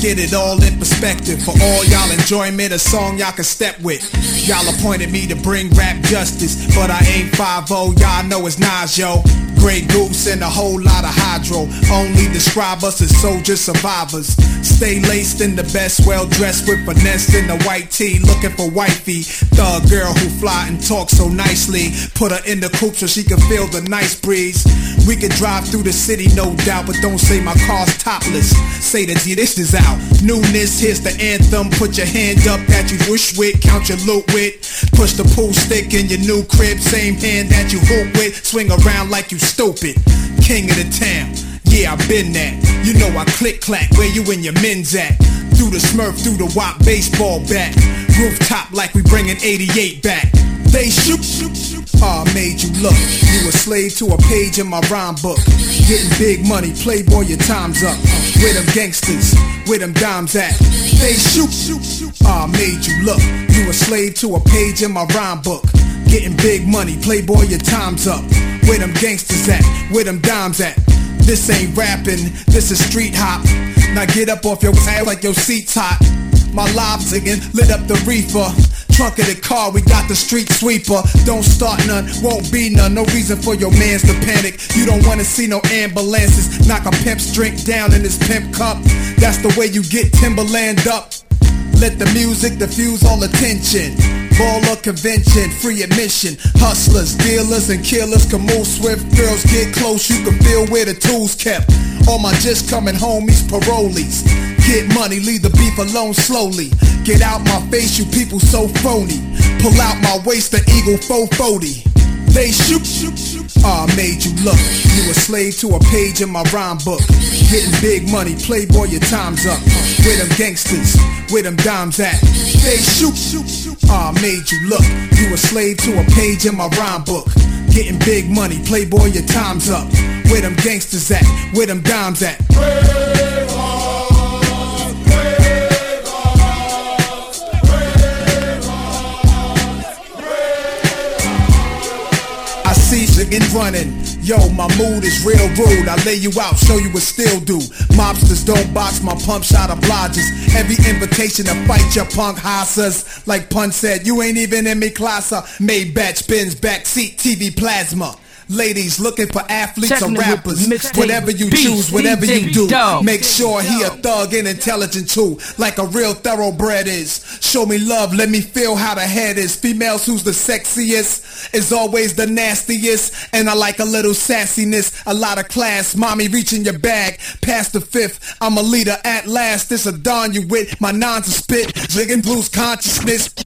get it all in perspective. For all y'all enjoyment, a song y'all can step with. Y'all appointed me to bring rap justice, but I ain't 5-0, y'all know it's Nas, yo. Grey Goose and a whole lot of hydro. Only describe us as soldier survivors. Stay laced in the best, well dressed with finesse in the white tee, looking for wifey. Thug girl who fly and talk so nicely. Put her in the coupe so she can feel the nice breeze. We can drive through the city, no doubt, but don't say my car's topless. Say the this is out. Newness, here's the anthem. Put your hand up that you wish with, count your loot with. Push the pool stick in your new crib, same hand that you hoop with. Swing around like you stupid. King of the town, yeah, I been that. You know I click clack, where you and your men's at? Through the Smurf, through the WAP baseball bat. Rooftop like we bringing 88 back. They shoot. I made you look. You a slave to a page in my rhyme book. Getting big money, playboy, your time's up. Where them gangsters, where them dimes at? They shoot. I made you look. You a slave to a page in my rhyme book. Getting big money, playboy, your time's up. Where them gangsters at? Where them dimes at? This ain't rapping, this is street hop. Now get up off your ass like your seat's hot. My live singing, lit up the reefer. Trunk of the car, we got the street sweeper. Don't start none, won't be none. No reason for your mans to panic. You don't wanna see no ambulances. Knock a pimp's drink down in his pimp cup. That's the way you get Timberland up. Let the music diffuse all attention. Baller convention, free admission. Hustlers, dealers, and killers can move swift. Girls get close, you can feel where the tools kept. All my just coming homies, parolees. Get money, leave the beef alone slowly. Get out my face, you people so phony. Pull out my waist, the Eagle 440. They shoot. I made you look. You a slave to a page in my rhyme book. Getting big money, playboy, your time's up. Where them gangsters, where them dimes at? They shoot. I made you look. You a slave to a page in my rhyme book. Getting big money, playboy, your time's up. Where them gangsters at? Where them dimes at? Again running, yo, my mood is real rude. I lay you out, show you what still do. Mobsters don't box, my pump shot obliges. Every invitation to fight your punk hossers. Like Pun said, you ain't even in me class. Maybach, Benz, backseat, TV plasma. Ladies looking for athletes or rappers. Whatever you choose, whatever you do, make sure he a thug and intelligent too, like a real thoroughbred is. Show me love, let me feel how the head is. Females who's the sexiest is always the nastiest, and I like a little sassiness, a lot of class. Mommy reaching your bag, past the fifth. I'm a leader at last. This a dawn you with, my nines a spit, zigging blues consciousness.